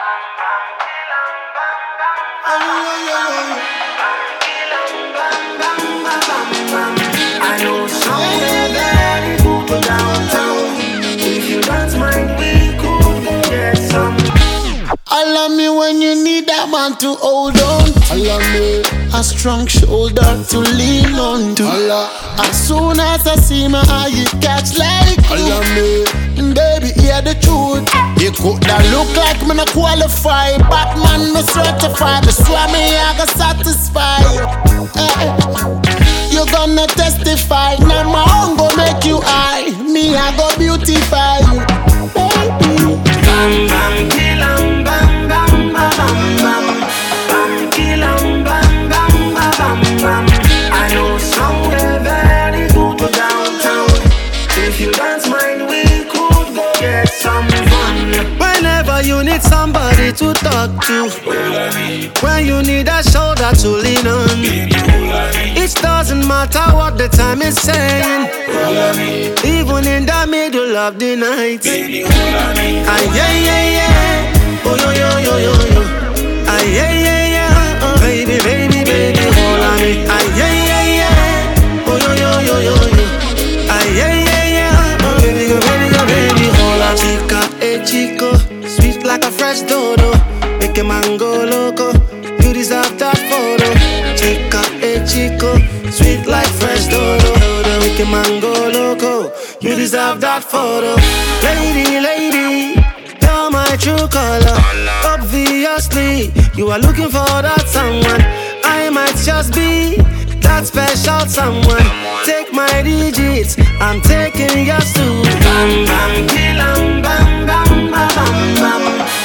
I know somewhere very good downtown. If you don't mind, we could go get some. Allow me when you need that man to hold on. Allow me a strong shoulder to lean on to. As soon as I see my eye, it catch like. Allow me, baby, hear the truth. You coulda look like me not qualify, Batman me certified. That's why me I got satisfied. You gonna testify, now my own go make you high. Me I go beautify you, baby. Bam bam kill 'em, bam bam bam bam bam. Bam kill 'em, bam bam bam bam bam. I know somewhere very good downtown. If you don't mind, we could go get some fun. Whenever you need somebody to talk to, when you need a shoulder to lean on, it doesn't matter what the time is saying, even in the middle of the night. Ah, yeah, yeah, yeah. Oh, yo, yo, yo, yo, yo. Ah, yeah, yeah, yeah. Oh, baby, baby, baby, hold on me. Ah, yeah, yeah, yeah. Oh, yo, yo, yo, yo, yo. Ah, yeah, yeah, yeah. Oh, baby, go, baby, go, baby, hold on. Chica, chico, sweet like a fresh dodo. Make a man go loco. You deserve that photo. Chica, chico, sweet like fresh dodo. Make a man go loco. You deserve that photo. Lady, lady, you're my true color. Obviously, you are looking for that someone. I might just be that special someone. Take my digits, I'm taking yours too. Bam bam kill 'em, bam bam bam bam bam.